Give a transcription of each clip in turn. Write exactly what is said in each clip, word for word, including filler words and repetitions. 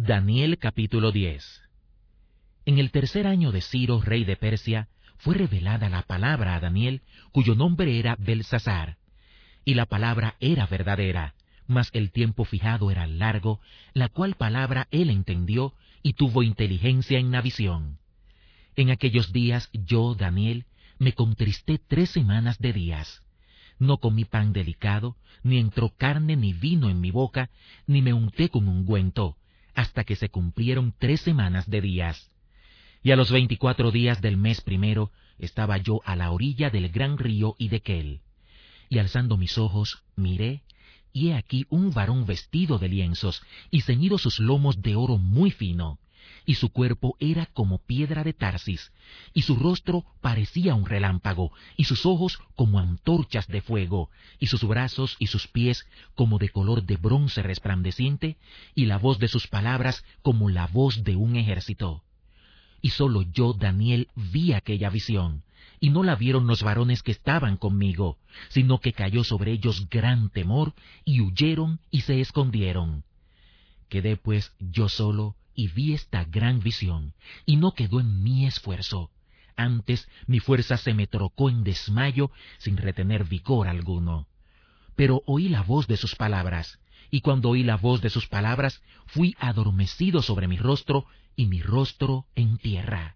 Daniel capítulo diez. En el tercer año de Ciro, rey de Persia, fue revelada la palabra a Daniel, cuyo nombre era Belsasar. Y la palabra era verdadera, mas el tiempo fijado era largo, la cual palabra él entendió y tuvo inteligencia en la visión. En aquellos días yo, Daniel, me contristé tres semanas de días. No comí pan delicado, ni entró carne ni vino en mi boca, ni me unté con ungüento, hasta que se cumplieron tres semanas de días. Y a los veinticuatro días del mes primero estaba yo a la orilla del gran río Hiddekel. Y alzando mis ojos, miré, y he aquí un varón vestido de lienzos, y ceñido sus lomos de oro muy fino, y su cuerpo era como piedra de Tarsis, y su rostro parecía un relámpago, y sus ojos como antorchas de fuego, y sus brazos y sus pies como de color de bronce resplandeciente, y la voz de sus palabras como la voz de un ejército. Y sólo yo, Daniel, vi aquella visión, y no la vieron los varones que estaban conmigo, sino que cayó sobre ellos gran temor, y huyeron y se escondieron. Quedé pues yo solo, y vi esta gran visión, y no quedó en mí esfuerzo. Antes mi fuerza se me trocó en desmayo, sin retener vigor alguno. Pero oí la voz de sus palabras, y cuando oí la voz de sus palabras, fui adormecido sobre mi rostro, y mi rostro en tierra.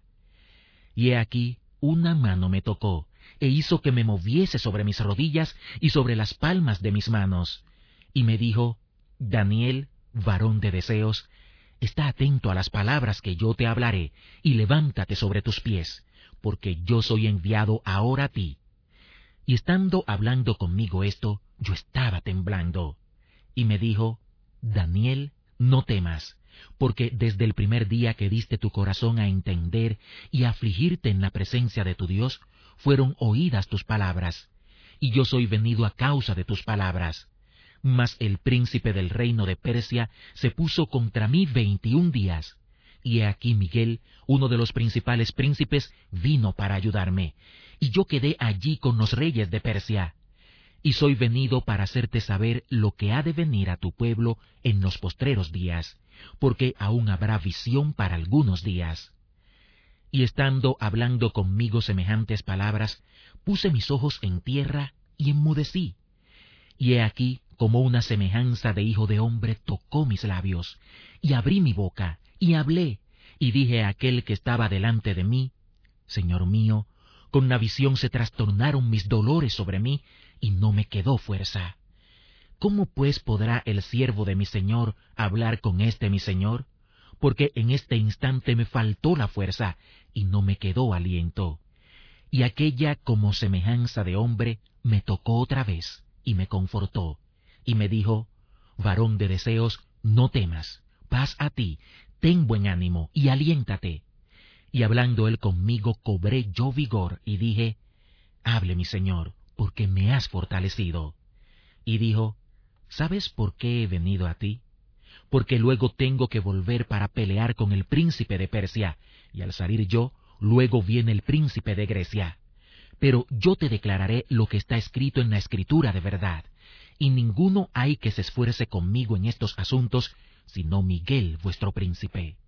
Y he aquí, una mano me tocó, e hizo que me moviese sobre mis rodillas y sobre las palmas de mis manos. Y me dijo, Daniel, varón de deseos, está atento a las palabras que yo te hablaré, y levántate sobre tus pies, porque yo soy enviado ahora a ti. Y estando hablando conmigo esto, yo estaba temblando. Y me dijo, Daniel, no temas, porque desde el primer día que diste tu corazón a entender y a afligirte en la presencia de tu Dios, fueron oídas tus palabras, y yo soy venido a causa de tus palabras. Mas el príncipe del reino de Persia se puso contra mí veintiún días, y he aquí Miguel, uno de los principales príncipes, vino para ayudarme, y yo quedé allí con los reyes de Persia. Y soy venido para hacerte saber lo que ha de venir a tu pueblo en los postreros días, porque aún habrá visión para algunos días. Y estando hablando conmigo semejantes palabras, puse mis ojos en tierra y enmudecí. Y he aquí, como una semejanza de hijo de hombre tocó mis labios, y abrí mi boca, y hablé, y dije a aquel que estaba delante de mí, Señor mío, con la visión se trastornaron mis dolores sobre mí, y no me quedó fuerza. ¿Cómo pues podrá el siervo de mi Señor hablar con este mi Señor? Porque en este instante me faltó la fuerza, y no me quedó aliento. Y aquella como semejanza de hombre me tocó otra vez, y me confortó, y me dijo, varón de deseos, no temas, paz a ti, ten buen ánimo, y aliéntate. Y hablando él conmigo, cobré yo vigor, y dije, hable mi Señor, porque me has fortalecido. Y dijo, ¿sabes por qué he venido a ti? Porque luego tengo que volver para pelear con el príncipe de Persia, y al salir yo, luego viene el príncipe de Grecia. Pero yo te declararé lo que está escrito en la Escritura de verdad, y ninguno hay que se esfuerce conmigo en estos asuntos, sino Miguel vuestro príncipe.